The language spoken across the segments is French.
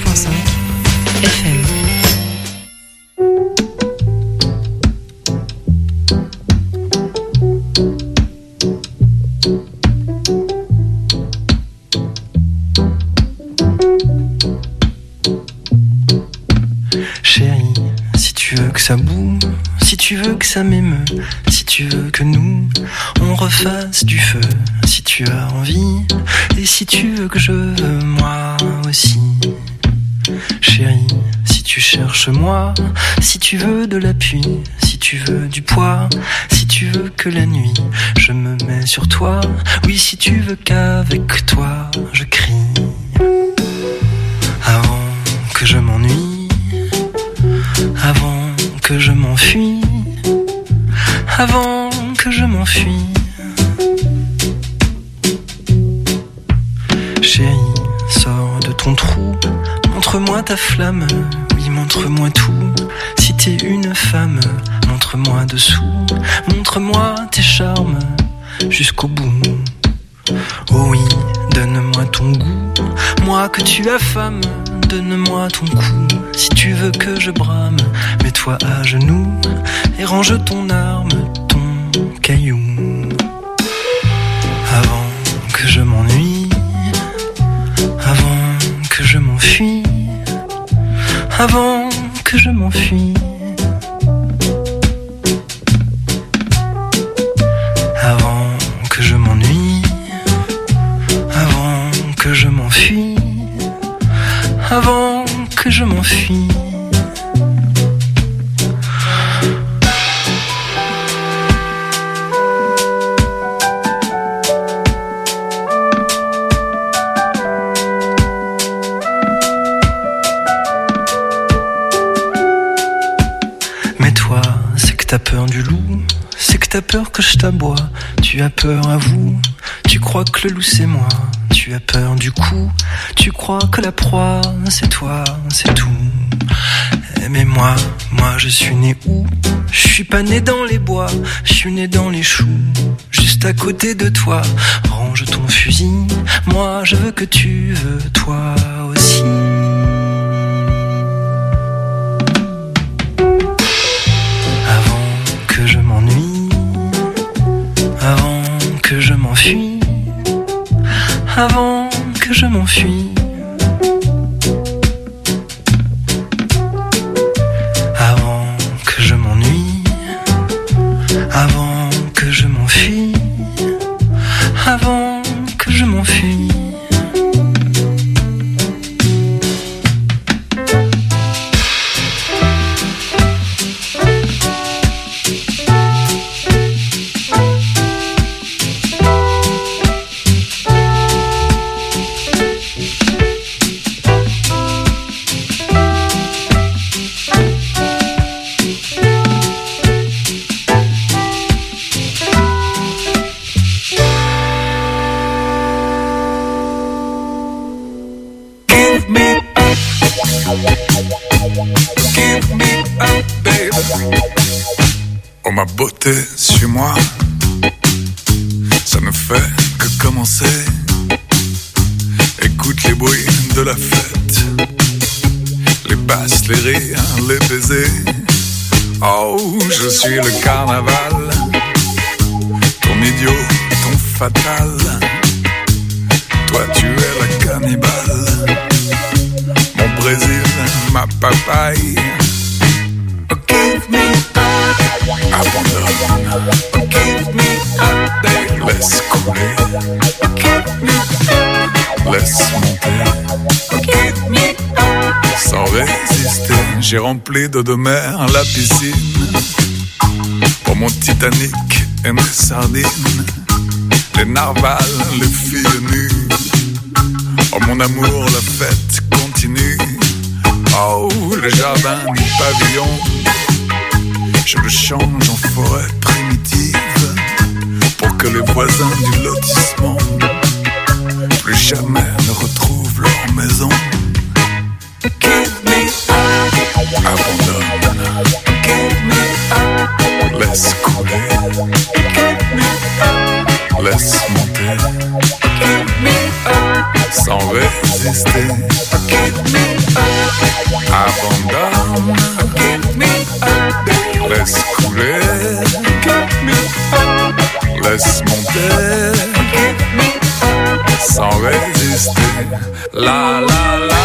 106.5 FM. Chérie, si tu veux que ça bouge, si tu veux que ça m'émeut, si tu veux que nous, on refasse du feu, si tu as envie, et si tu veux que je veux moi aussi. Chérie, si tu cherches moi, si tu veux de l'appui, si tu veux du poids, si tu veux que la nuit, je me mets sur toi, oui si tu veux qu'avec toi, je crie. Avant que je m'ennuie, avant que je m'enfuis, avant que je m'enfuis. Chérie, sors de ton trou, montre-moi ta flamme, oui montre-moi tout. Si t'es une femme, montre-moi dessous, montre-moi tes charmes jusqu'au bout. Oh oui, donne-moi ton goût, moi que tu affames, donne-moi ton cou. Si tu veux que je brame, mets-toi à genoux et range ton arme, ton caillou. Avant que je m'ennuie, avant que je m'enfuis, avant que je m'enfuis. Avant que je m'ennuie, avant que je m'enfuis, avant que je m'enfuis. Mais toi, c'est que t'as peur du loup, c'est que t'as peur que je t'aboie. Tu as peur à vous, tu crois que le loup c'est moi. Tu as peur du coup, tu crois que la proie c'est toi, c'est tout. Mais moi je suis né où? Je suis pas né dans les bois, je suis né dans les choux, juste à côté de toi. Range ton fusil, moi je veux que tu veux toi aussi. Avant que je m'ennuie, avant que je m'enfuis, avant que je m'enfuis. Avant que je m'ennuie, avant que je m'enfuis, avant que je m'enfuis. Oh ma beauté, suis-moi, ça ne fait que commencer. Écoute les bruits de la fête, les basses, les rires, les baisers. Oh, je suis le carnaval, ton idiot, ton fatal. Toi tu es la cannibale, mon Brésil, ma papaye. Give me up, abandonne. Give me up, babe. Laisse couler. Give me up, laisse monter. Give me up, sans résister. J'ai rempli d'eau de mer la piscine pour mon Titanic et mes sardines, les narvals, les filles nues. Oh mon amour, la fête continue. Oh, le jardin du pavillon, je le change en forêt primitive pour que les voisins du lotissement plus jamais ne retrouvent leur maison. Give me up, abandonne. Give me up, laisse couler. Give me up, laisse monter. Give me up, sans résister. Give me up. Abandonne, give me up, laisse couler, give me up, laisse monter, give me up, sans résister, la la la.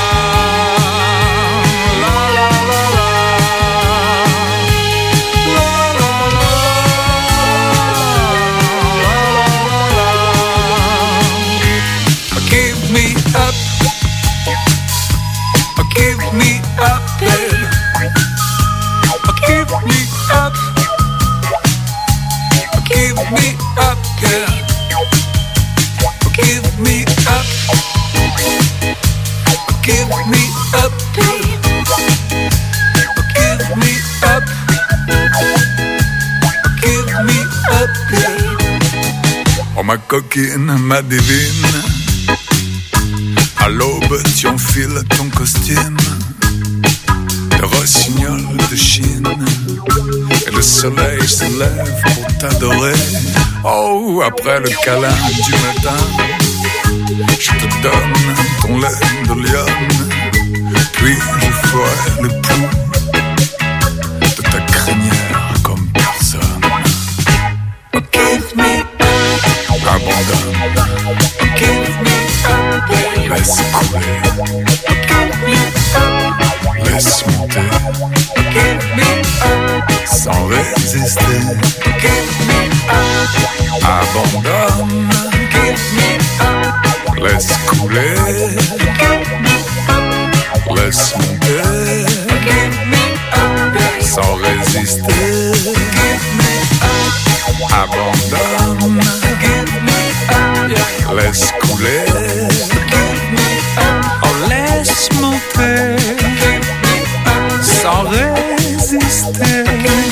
Ma coquine, ma divine, à l'aube tu enfiles ton costume de rossignol de Chine, et le soleil se lève pour t'adorer. Oh, après le câlin du matin, je te donne ton lait de lionne, puis je ferai le pouls de ta crinière comme personne. Oh, give me abandonne, give me up, laisse couler, give me up, laisse monter, give me up, sans résister, give me up, abandonne, give me up, laisse couler, give me up, laisse monter, give me up, sans résister, give me up, abandonne, laisse couler, oh laisse monter, sans résister.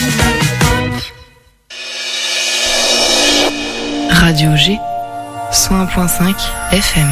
Radio G 101.5 FM.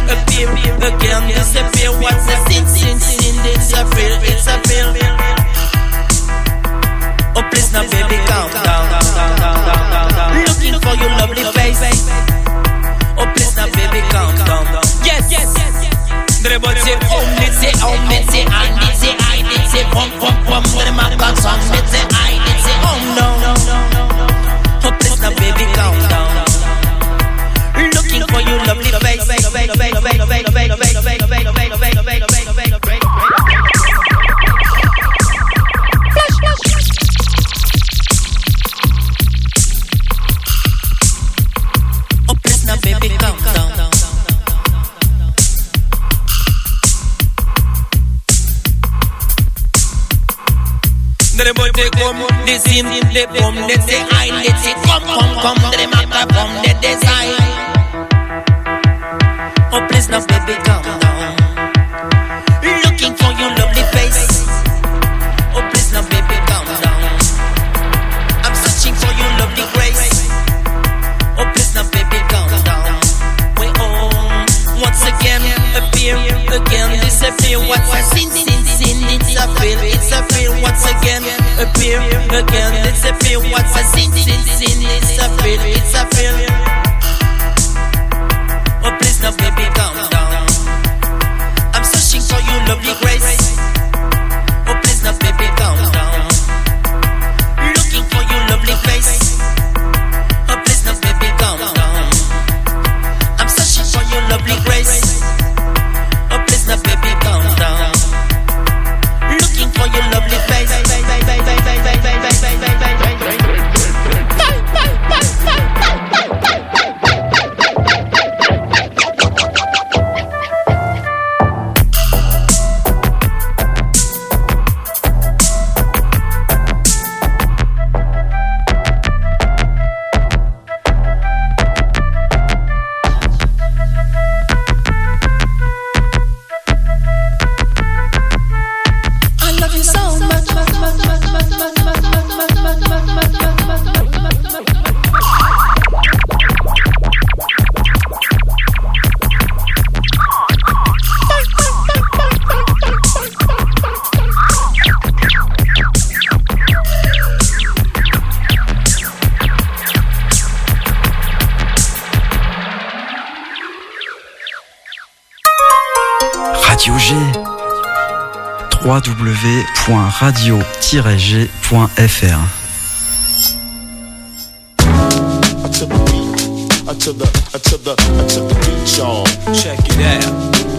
appear, again disappear. What's a sin, sin, sin? It's a real, it's a real. Oh please now baby calm down. Looking for your lovely face. Oh please now baby calm down. Yes, yes, yes, yes. Dribble say oh me say I did say I did say pom pom pom. When my back song me say I did say oh no. Oh please now baby calm down. Looking for your lovely face. They come, they sing, they come, they say I, they say come, they matter come, they design. Oh please now baby calm down. Looking for your lovely face. Oh please now baby calm down. I'm searching for your lovely grace. Oh please now baby calm down. We all once again appear, again disappear. What's a sin, sin, sin? It's a feel, it's a feel. Once again appear, again disappear. What's a sin, sin, sin? It's a feel, it's a feel. Oh please now baby calm down. I'm searching for your lovely grace. Oh please now baby calm down. Looking for your lovely face. Oh please now baby calm down. I'm searching for your lovely grace. Oh please now baby calm down. Looking for your lovely face. Radio G. www.radio-g.fr. To the beat, y'all. Check it out.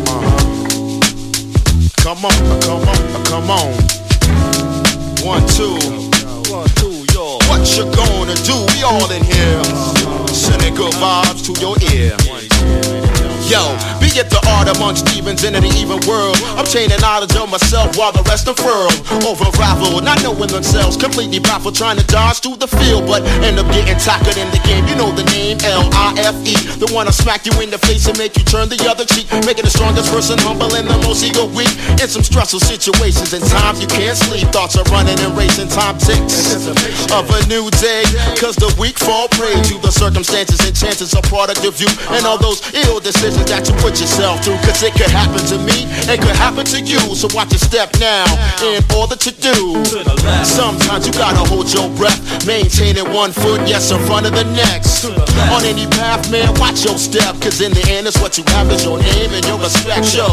Come on. 1, 2, y'all. What you gonna do? We all in here. Sending good vibes to your ear. Yo, be it the art amongst demons in an even world. I'm chaining knowledge of myself while the rest unfurled. Over-raveled, not knowing themselves, completely baffled, trying to dodge through the field, but end up getting tackled in the game. You know the name, L-I-F-E. The one I'll smack you in the face and make you turn the other cheek, making the strongest person humble and the most ego weak. In some stressful situations and times you can't sleep, thoughts are running and racing, time ticks of a new day, cause the weak fall prey to the circumstances and chances are product of you and all those ill decisions that you put yourself through, cause it could happen to me, it could happen to you, so watch your step now in order to do. Sometimes you gotta hold your breath, maintaining 1 foot, yes, in front of the next. On any path, man, watch your step, cause in the end, it's what you have is your name and your respect. Show.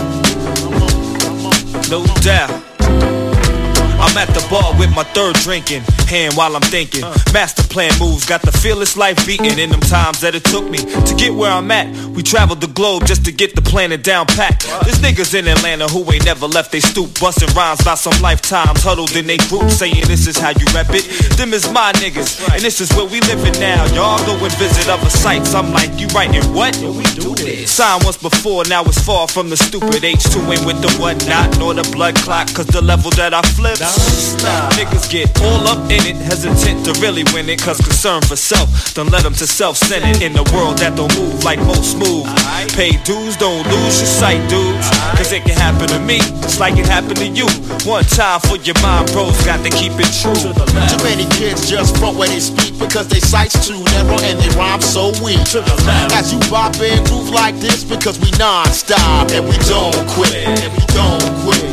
No doubt. I'm at the bar with my third drinking hand while I'm thinking. Master plan moves, got the fearless life beating. In them times that it took me to get where I'm at, we traveled the globe just to get the planet down packed. There's niggas in Atlanta who ain't never left they stoop, busting rhymes about some lifetimes, huddled in they group, saying this is how you rep it. Them is my niggas, and this is where we living now. Y'all go and visit other sites. I'm like, you writing what? We do this. Signed once before, now it's far from the stupid H2 ain't with the whatnot, nor the blood clot, cause the level that I flip. Niggas get all up in it, hesitant to really win it, cause concern for self don't let them to self-centered. In the world that don't move like most move, pay dues, don't lose your sight, dudes, cause it can happen to me just like it happened to you. One time for your mind, bros, got to keep it true. Too many kids just front where they speak, because they sights too narrow and they rhyme so weak. As you bop and groove like this because we non-stop and we don't quit. And we don't quit.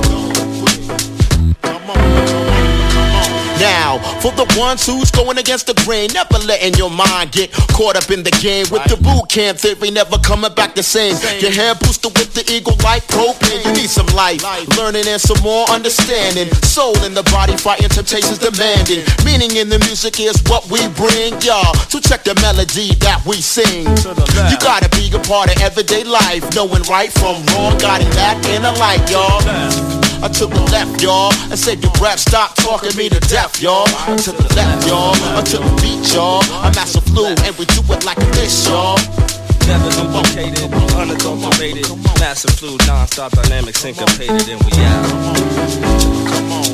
Now, for the ones who's going against the grain, never letting your mind get caught up in the game with the boot camp theory, never coming back the same. Your hair boosted with the eagle like propane. You need some life, learning and some more understanding. Soul in the body, fighting temptations demanding. Meaning in the music is what we bring, y'all. So check the melody that we sing. You gotta be a part of everyday life, knowing right from wrong, guiding that inner light, y'all. To the left, y'all, and save your breath. Stop talking me to death, y'all. To the left, y'all, to the beat, y'all. I'm Master Flu, and we do it like this, y'all. Never duplicated, unadulterated. Massive Flu, non-stop dynamic, syncopated, and we out. Come on.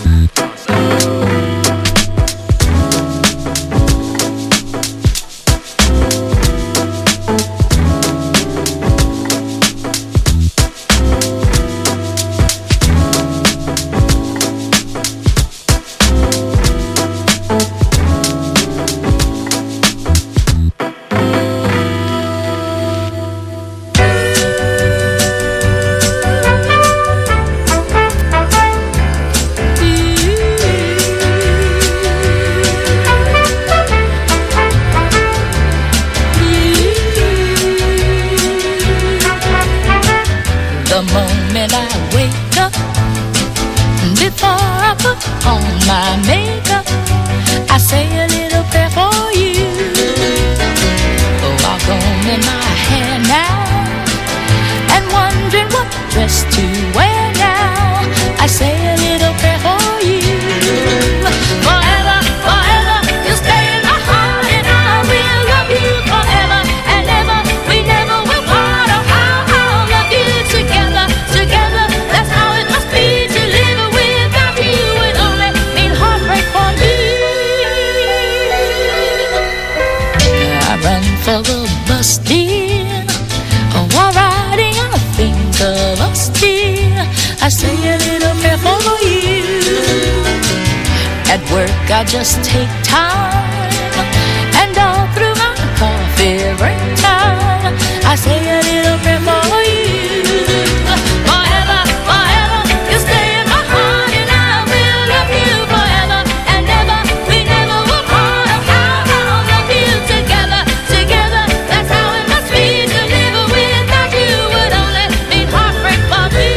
I just take time, and all through my coffee break time, I say a little prayer for you. Forever, forever, you stay in my heart, and I will love you forever and ever. We never will part. I'll love you together, together. That's how it must be. To live without you would only mean heartbreak for me.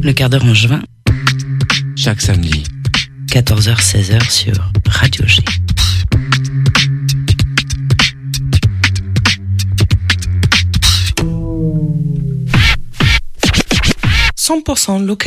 Le quart d'heure en juin. Chaque samedi. 14h-16h sur Radio G. « 100% local ».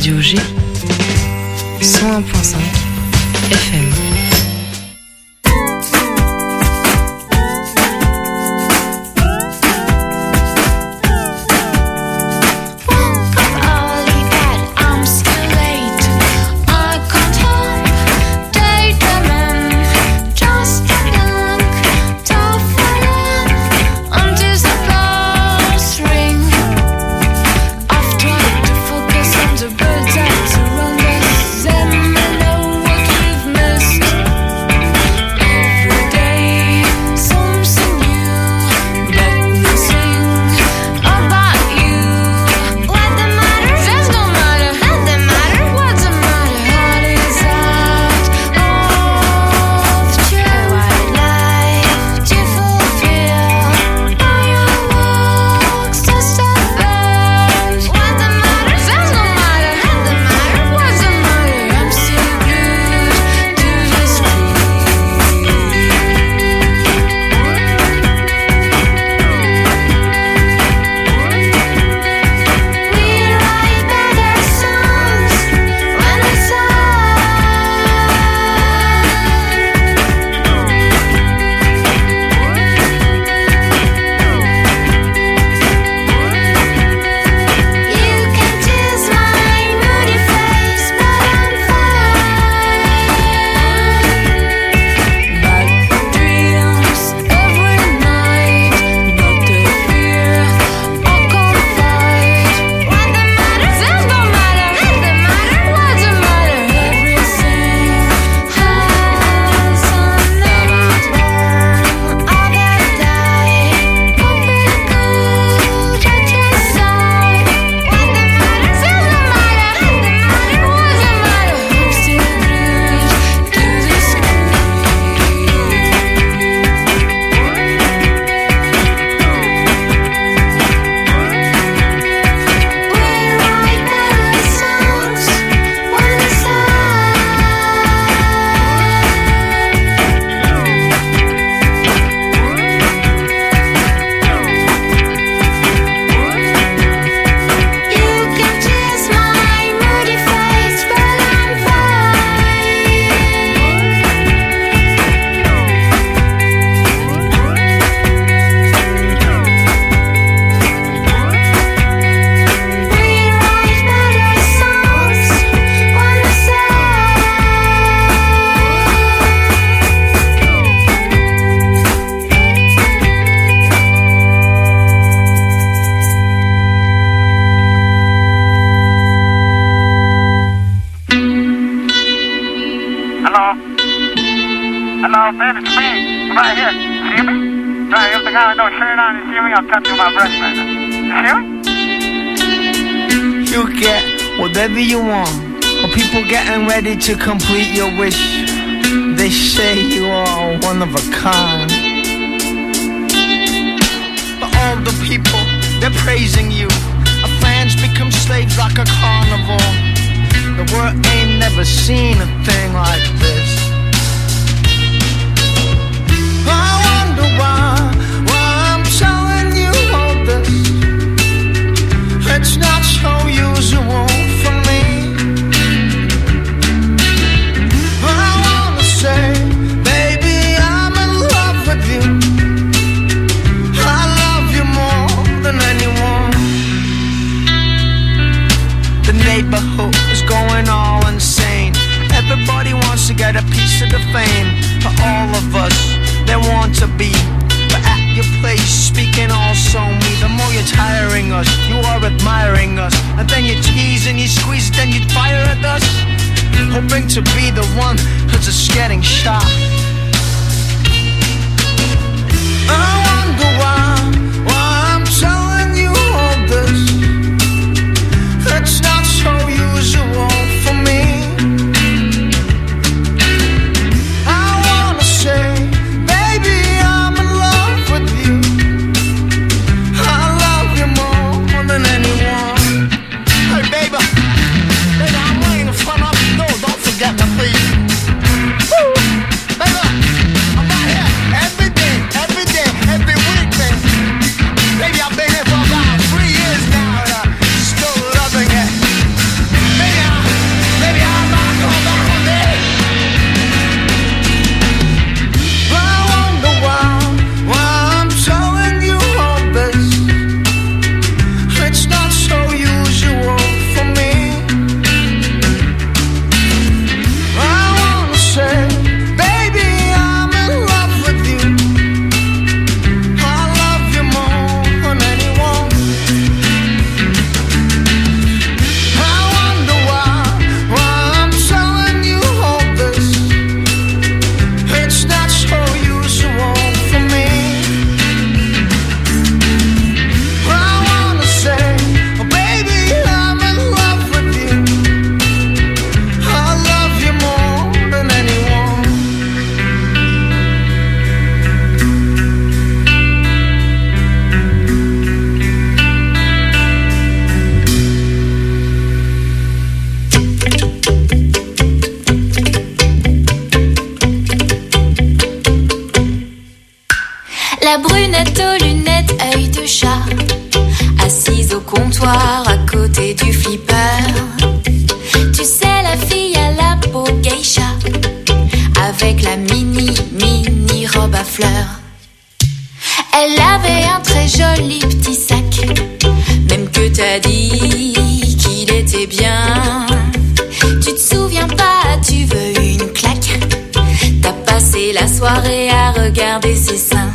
Radio G 101.5 FM. Ready to complete your wish. They say you are one of a kind. But all the people, they're praising you. Our fans become slaves like a carnival. The world ain't never seen a thing like this. I wonder why I'm telling you all this. It's not so usual for me. Baby, I'm in love with you. I love you more than anyone. The neighborhood is going all insane. Everybody wants to get a piece of the fame. For all of us, they want to be. But at your place, speaking also me. The more you're tiring us, you are admiring us. And then you tease and you squeeze, then you fire at us, hoping to be the one who's just getting shot. I wonder why I'm telling you all this. It's not so usual for me. I wanna say, baby, I'm in love with you. I love you more than anyone. Hey, baby, I'm waiting in front of you. No, don't forget me, please. Woo! Baby, I'm right here every day, every week. lunettes aux lunettes, œil de chat, assise au comptoir à côté du flipper. Tu sais, la fille à la peau geisha, avec la mini robe à fleurs. Elle avait un très joli petit sac, même que t'as dit qu'il était bien. Tu te souviens pas, tu veux une claque, t'as passé la soirée à regarder ses seins.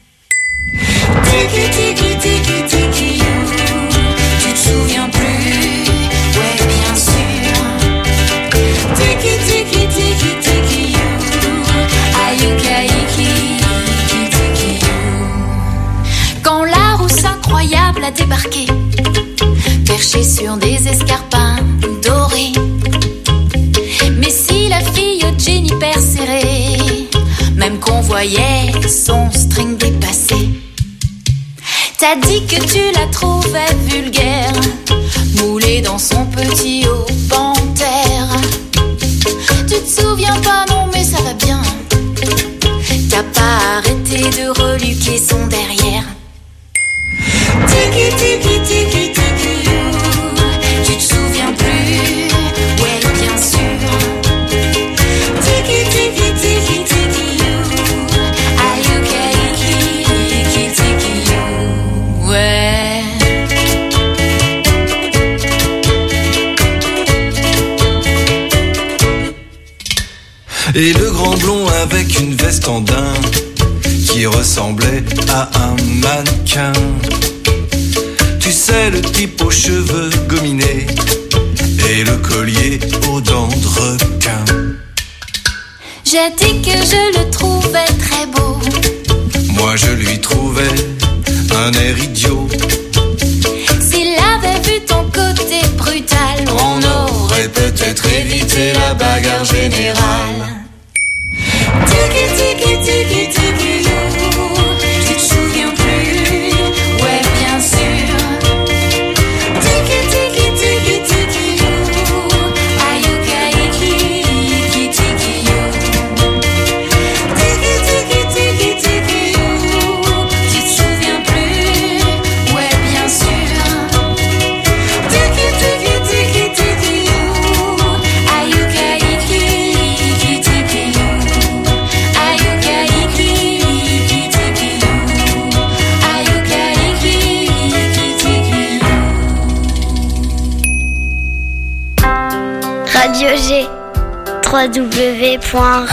Tiki tiki tiki tiki you, tu te souviens plus, ouais bien sûr. Tiki tiki tiki tiki you, ayukaiki tiki you. Quand la rousse incroyable a débarqué, perchée sur des escarpins dorés. Mais si la fille au jean hyper serré, même qu'on voyait son string dépassé. T'as dit que tu la trouvais vulgaire, moulée dans son petit haut panthère. Tu te souviens pas, non mais ça va bien. T'as pas arrêté de reluquer son derrière. Tiki tiki tiki tiki you, tu te souviens plus, ouais bien sûr. Tiki tiki tiki tiki you, ayukaiki tiki you, ouais. Et le grand blond avec une veste en daim qui ressemblait à un mannequin. Tu sais, le type aux cheveux gominés et le collier aux dents de requin. J'ai dit que je le trouvais très beau. Moi je lui trouvais un air idiot. S'il avait vu ton côté brutal, on aurait peut-être évité la bagarre générale. Tiki tiki tiki tiki you, tu te souviens plus, ouais bien sûr. Tiki tiki tiki tiki you, ayukaiki tiki you. Tiki tiki tiki tiki you, tu te souviens plus, ouais bien sûr. Tiki tiki tiki tiki you, ayukaiki tiki you. Radio G, www.radio-g.fr.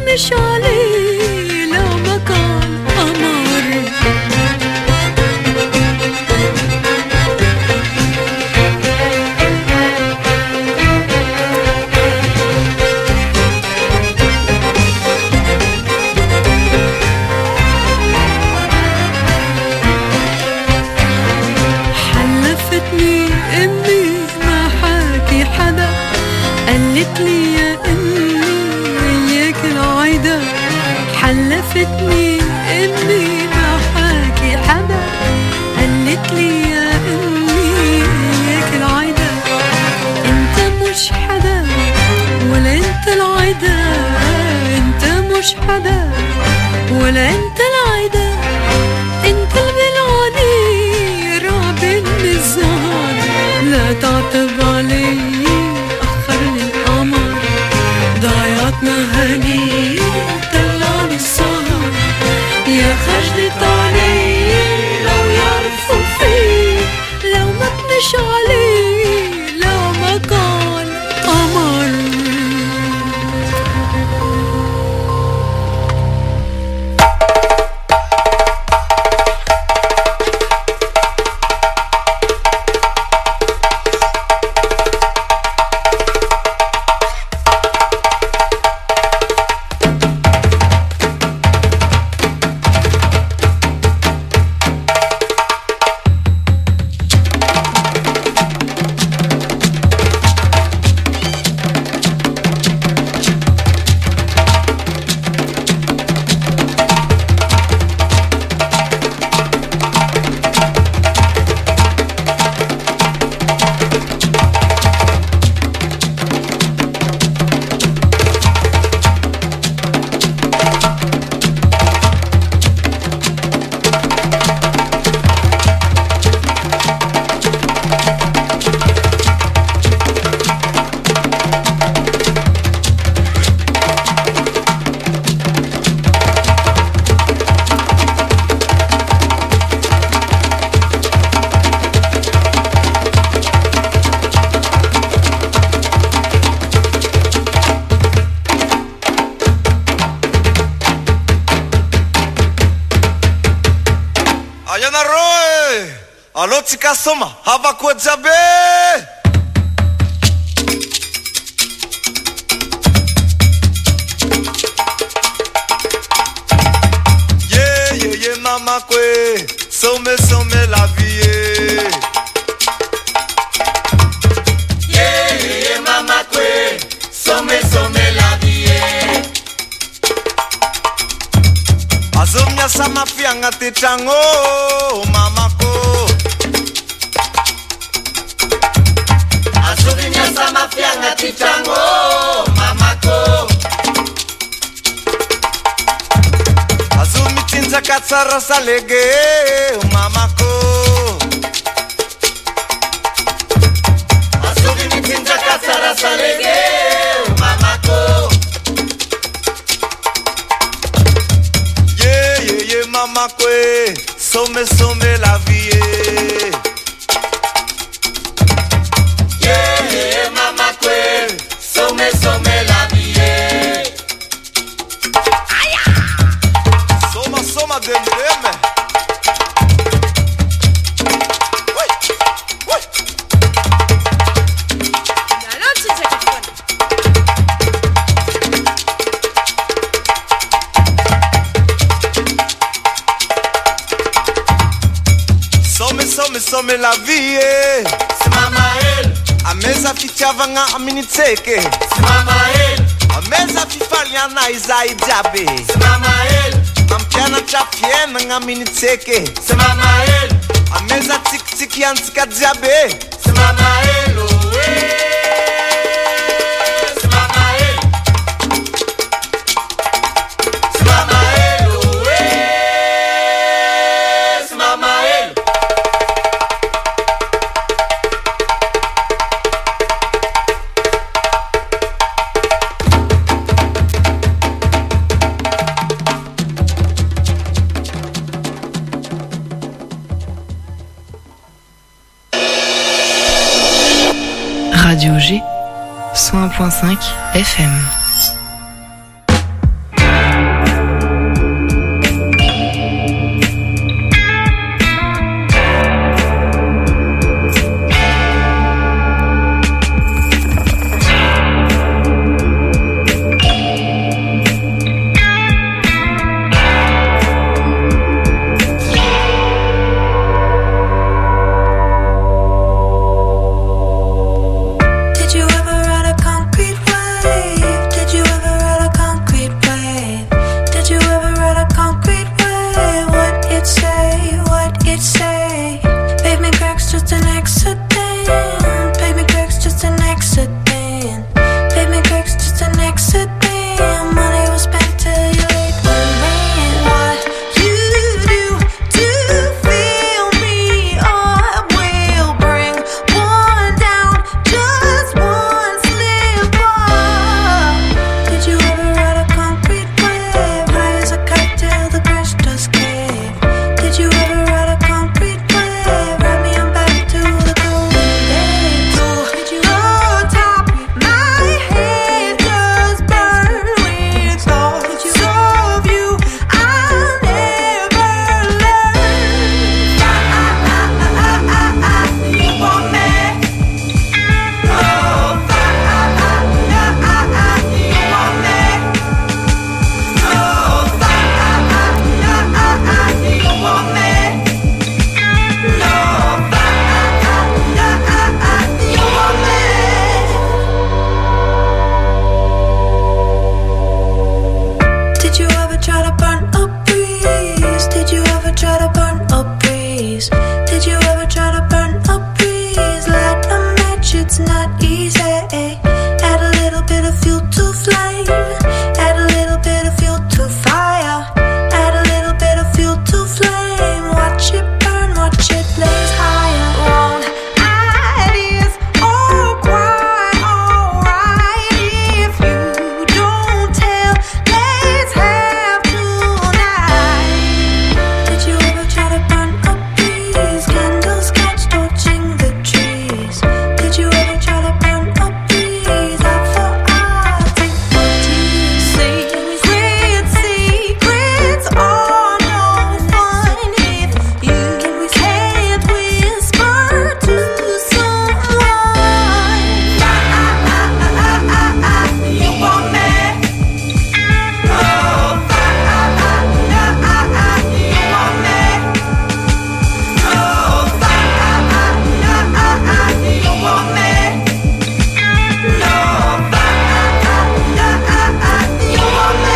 تمنش عليه لو ما كان قمر. حلفتني امي ما حاكي حدا، قالت لي يا امي وياك العايدة. حلفتني امي ما حاكي حدا، قالت لي يا امي وياك العايدة. انت مش حدا ولا انت العايدة، انت مش حدا ولا انت العايدة. انت البلعاني رابن الزهر، لا تعتب علي أخرني القمر. ضيعتنا هني طلعني السهر، يا خجلت علي لو يعرفوا فيه، لو ما تمش علي لو ما كان قمر. Alô tsika soma havako jabe. Yeah yeah yeah mama kwe some la vie. Yeah yeah yeah mama kwe some la vie. Azomnya sama fianga tichango mama ko. Sama fianga tichango mamako. Azumi tinza katsara salege mamako. Azumi tinza katsara salege mamako. Yeah yeah yeah mamako, some la vie. Some la vie. Aya. Soma demreme. Wait. Some la vie. Smamael. Ameza fitiavanga aminitseke. Smamael. Ameza fifaliana izai jabe. Smamael. Ampiana chafiena ngaminitseke. Smamael. Ameza tik yantika jabe. Smamael. Smamael. Smamael. Smamael. Radio G, 101.5 FM. try to burn a breeze? Did you ever try to burn a breeze? Light a match, it's not easy. Add a little bit of fuel to flame. Add a little bit of fuel to fire. Add a little bit of fuel to flame. Watch it burn, watch it blaze higher. Won't ideas all quite alright if you don't tell? Let's have tonight. Did you ever try to burn a breeze? Candles catch torching the trees. Did you ever try to burn a breeze? Eye for eye, take the tears. Secrets are no fun if you can't whisper to someone. You want me? Oh, you want me? Oh, you want me? No, you want me?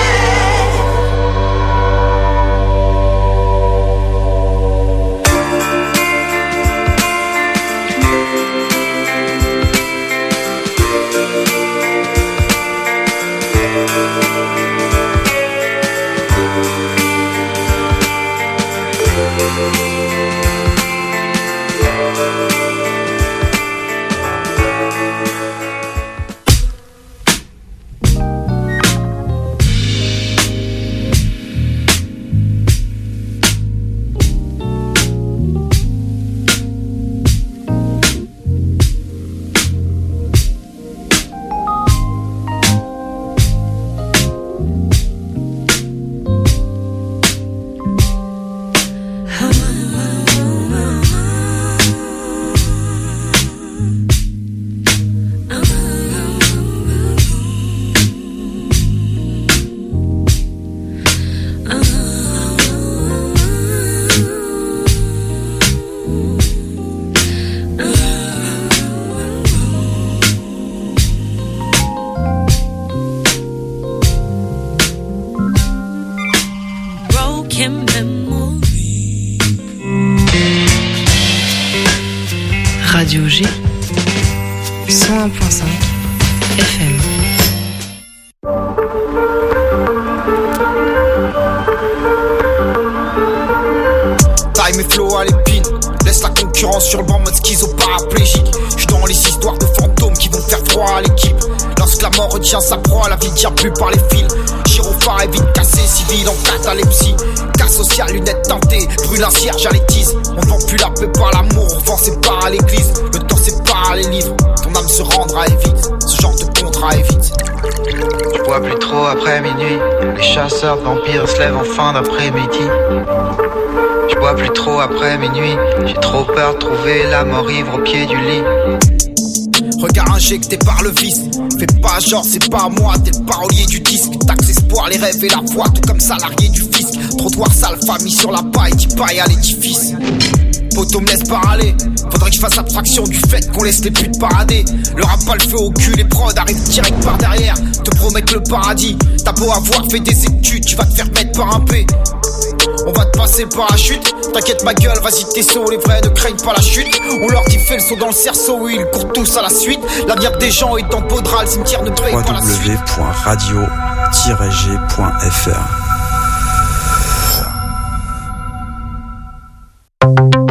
Broken memory. Radio G 101.5 FM. Time et flow à l'épine. Laisse la concurrence sur le banc mode schizo paraplégique. J'suis dans les histoires de fantômes qui vont faire froid à l'équipe. Lorsque la mort retient sa proie, la vie tient plus par les fils. Gyrophare est vite cassé, civil en catalepsie. Cas social, lunettes teintées, brûle un cierge à l'étise. On vend plus la paix par l'amour, on vend ses parts à l'église. Le temps sépare les livres, ton âme se rendra évite. Ce genre de contrat évite. Je bois plus trop après minuit. Les chasseurs de vampires se lèvent en fin d'après-midi. Je bois plus trop après minuit. J'ai trop peur de trouver la mort ivre au pied du lit. Regard injecté par le vice. Fais pas genre c'est pas moi, t'es le parolier du disque. Taxe espoir, les rêves et la foi, tout comme salarié du fisc. Trottoir sale, famille sur la paille, dis paille à l'édifice. Poto me laisse pas aller. Faudrait que je fasse abstraction du fait qu'on laisse les putes parader. Le rap pas le feu au cul, les prods arrivent direct par derrière. Te promettent le paradis. T'as beau avoir fait des études, tu vas te faire mettre par un P. On va te passer le parachute. T'inquiète ma gueule, vas-y t'es saut. Les vrais ne craignent pas la chute. On leur dit fais le saut dans le cerceau. Oui, ils courent tous à la suite. L'avenir des gens est en Baudra. Le cimetière ne paye pas la suite. www.radio-g.fr